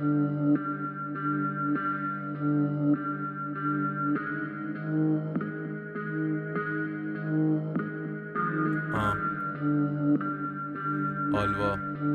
آلوا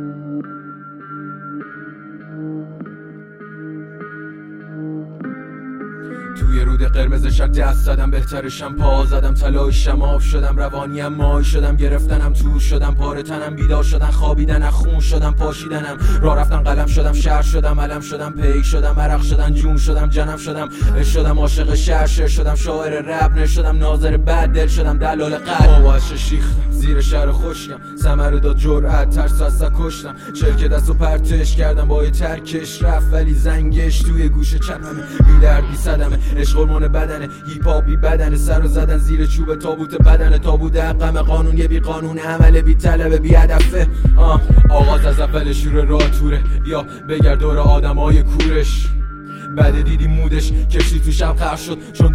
توی رود قرمز شب دست زدم، بهترشم پا زدم، تلاشم آب شدم، روانیم مای شدم، گرفتنم تو شدم، پاره تنم بیدار شدن، خوابیدن خون شدم، پاشیدنم راه رفتن، قلم شدم، شهر شدم، علم شدم، پیک شدم، عرق شدم، جون شدم، جنم شدم، شدم عاشق شهر شدم، شاعر رپ نشدم، ناظر بد دل شدم، دلال قلب آواش شیختم، زیر شهر خشکم، ثمر داد جرأت، ترس از کشتم، چرک دستو پرتش کردم، با یه ترکش رفت ولی زنگش توی گوش چپمه، بی درد بی صدمه، عشق هورمون بدنه، هیپ هاپ بی بدنه، سرو زدن زیر چوب تابوت بدنه، تابوت حقم، قانون یه بی قانون، عمل بی طلب بی هدفه. آغاز از اول شور راه توره، بیا بگرد دور آدمای کورش، بعد دیدی مودش کشتی تو شب خرج شد، چون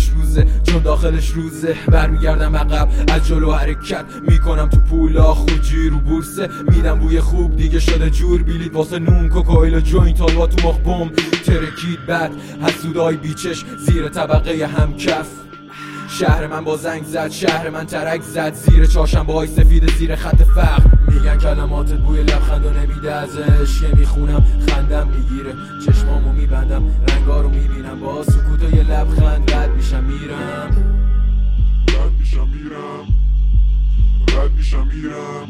داخلش روزه برمیگردم عقب، از جلو حرکت میکنم تو پولا، خوجی رو بورسه میدم بوی خوب، دیگه شده جور بیلید واسه نون، کوکائیل و جوینت، حالوا تو مخ بوم ترکید، بعد حسودای بیچش زیر طبقه همکف، شهر من با زنگ زد، شهر من ترک زد، زیر چهارشنبه‌های سفید، زیر خط فقر، میگن کلماتت بوی لبخند و نمیده ازش، که میخونم خندم میگیره، چشمامو میبندم، رنگا رو میبینم، با سکوت و یه لبخند رد میشم میرم، رد میشم میرم، رد میشم میرم،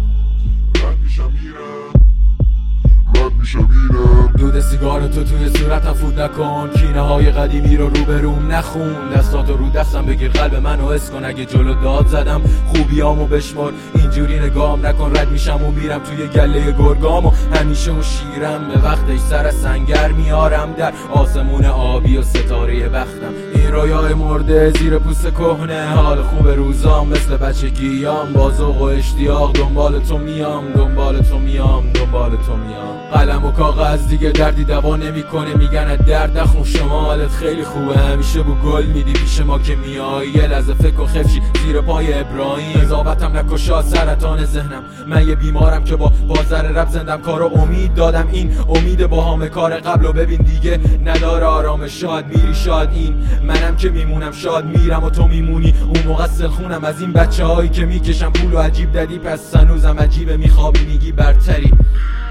رد میشم میرم، رد میشم میرم. دود سیگار تو توی صورتم فوت نکن، کینه های قدیمی رو روبروم نخون، دستاتو رو دستم بگیر، قلب منو حس کن، اگه جلو داد زدم خوبیامو بشمار، اینجوری نگام نکن، رد میشم و میرم توی گله گرگام، و همیشه اون شیرم به وقتش سر از سنگر میارم، در آسمون آبی و ستاره بختم، این رویای مرده زیر پوست کهنه، حال خوب روزام مثل بچگیام، با ذوق و اشتیاق دنبال تو میام، دنبال تو میام، دنبال تو میام، قلم و کاغذ دیگه دردی دوا نمیکنه، میگن درد نخون، شما حالت خیلی خوبه، همیشه بو گل میدی پیش ما که میای، یه لحظه فکر کن خفشی زیر پای ابراهیم، قضاوتم نکشا سرطان ذهنم، من یه بیمارم که با بازار رپ زندم، کارو امید دادم، این امید باهام کار قبلو ببین دیگه نداره آرام، شاد میری شاد، این منم که میمونم شاد، میرم و تو میمونی، اون موقع سلخونم از این بچه‌هایی که میکشم پولو عجیب دادی، پس هنوزم عجیبه، میخوابی میگی برتری.